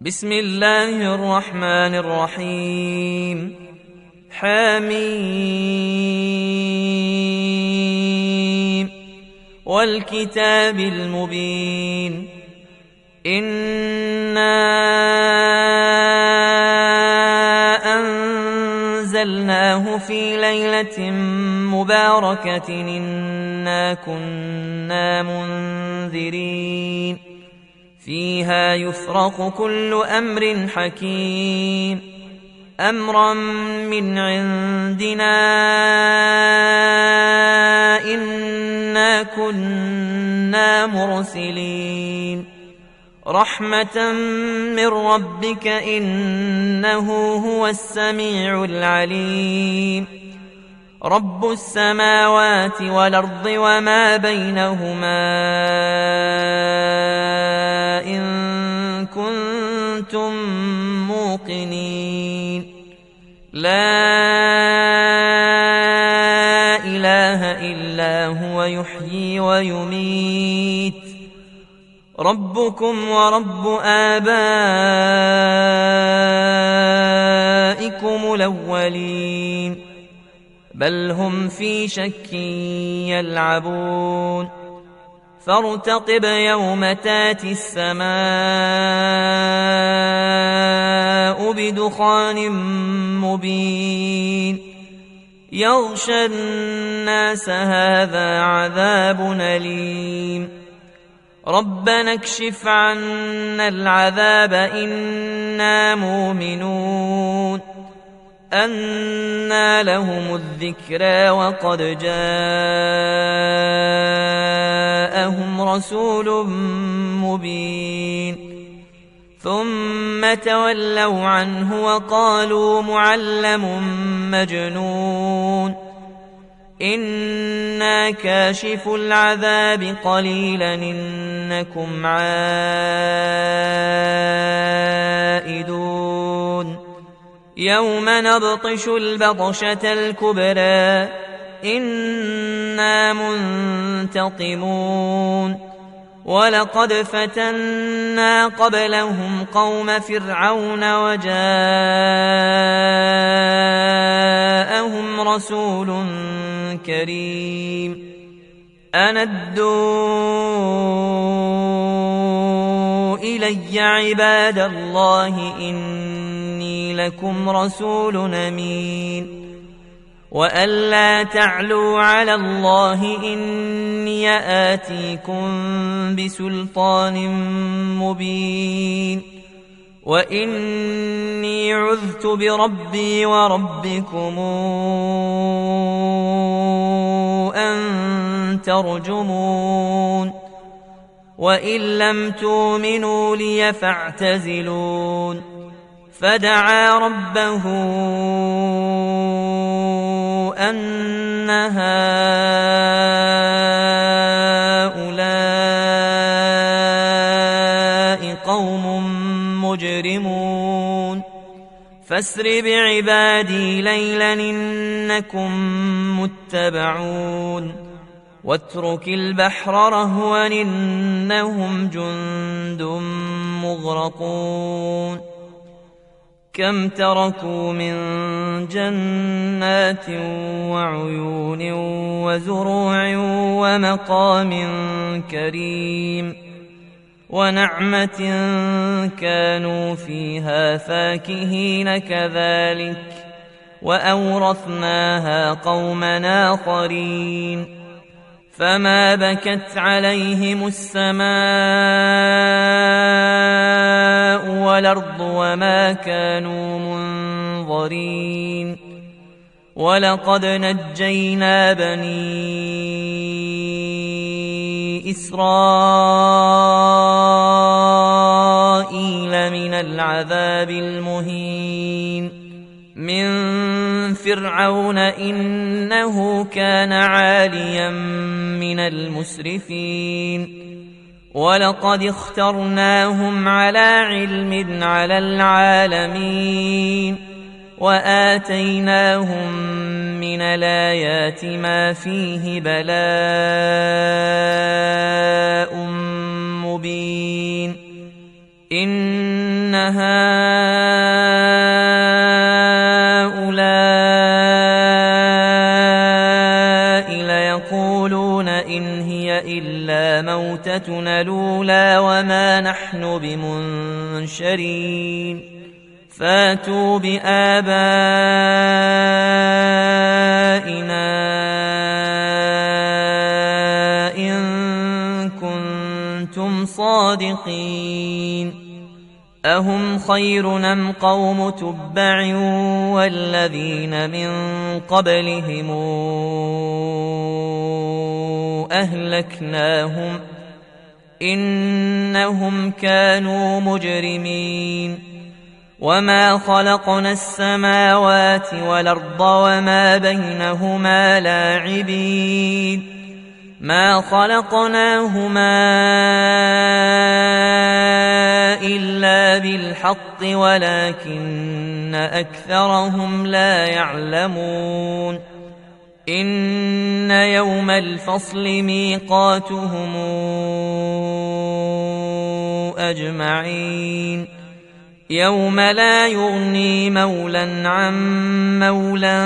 بسم الله الرحمن الرحيم. حميم والكتاب المبين. إنا أنزلناه في ليلة مباركة إنا كنا منذرين فيها يفرق كل أمر حكيم أمرا من عندنا إنا كنا مرسلين رحمة من ربك إنه هو السميع العليم رب السماوات والأرض وما بينهما إن كنتم موقنين لا إله إلا هو يحيي ويميت ربكم ورب آبائكم الأولين بل هم في شك يلعبون فارتقب يوم تاتي السماء بدخان مبين يغشى الناس هذا عذاب أليم ربنا اكشف عنا العذاب إنا مؤمنون أنى لهم الذكرى وقد جاءهم رسول مبين ثم تولوا عنه وقالوا معلم مجنون إنا كاشف العذاب قليلا إنكم عائدون يوم نبطش البطشة الكبرى إنا منتقمون ولقد فتنا قبلهم قوم فرعون وجاءهم رسول كريم أن ادوا إلي عباد الله إني لكم رسول أمين وأن لا تعلوا على الله إني آتيكم بسلطان مبين وإني عذت بربي وربكم أن ترجمون وإن لم تؤمنوا لي فاعتزلون فدعا ربه أن هؤلاء قوم مجرمون فاسر بعبادي ليلا إنكم متبعون واترك البحر رهوا إنهم جند مغرقون كم تركوا من جنات وعيون وزروع ومقام كريم ونعمة كانوا فيها فاكهين كذلك وأورثناها قوما آخرين فما بكت عليهم السماء والأرض وما كانوا منظرين ولقد نجينا بني إسرائيل من العذاب المهين من فرعون إنه كان عاليا من المسرفين ولقد اخترناهم على علم على العالمين وآتيناهم من الآيات ما فيه بلاء مبين إن هؤلاء ليقولون إن هي إلا موتتنا الأولى وما نحن بمنشرين فاتوا بآبائنا إن كنتم صادقين أهم خير أم قوم تبع والذين من قبلهم أهلكناهم إنهم كانوا مجرمين وما خلقنا السماوات والأرض وما بينهما لاعبين ما خلقناهما إلا بالحق ولكن أكثرهم لا يعلمون إن يوم الفصل ميقاتهم أجمعين يوم لا يغني مولى عن مولى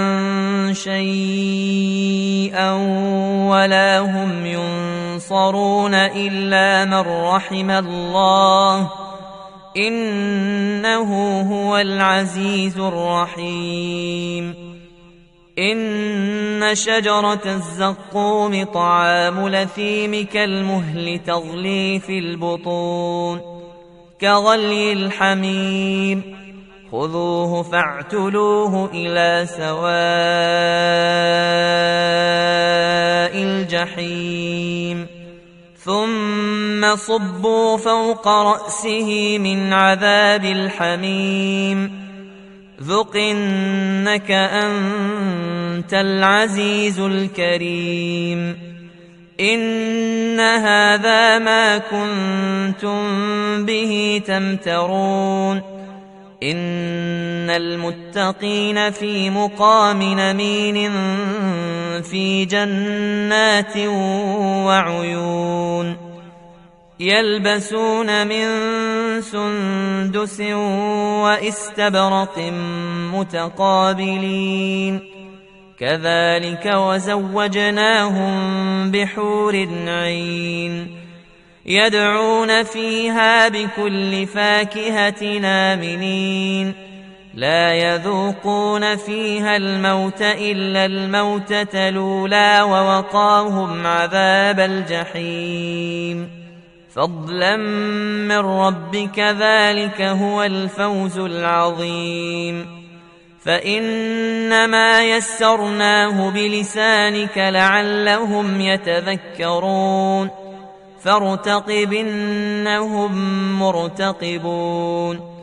شيئا ولا هم ينصرون إلا من رحم الله إنه هو العزيز الرحيم إن شجرة الزقوم طعام الأثيم كالمهل تغلي في البطون كغلي الحميم خذوه فاعتلوه إلى سواء الجحيم ثم صبوا فوق رأسه من عذاب الحميم ذق إنك أنت العزيز الكريم إن هذا ما كنتم به تمترون إن المتقين في مقام أمين في جنات وعيون يلبسون من سندس وإستبرق متقابلين كذلك وزوجناهم بحور عين يدعون فيها بكل فاكهة آمنين لا يذوقون فيها الموت إلا الموتة الأولى ووقاهم عذاب الجحيم فضلا من ربك ذلك هو الفوز العظيم فإنما يسرناه بلسانك لعلهم يتذكرون فارتقب إنهم مرتقبون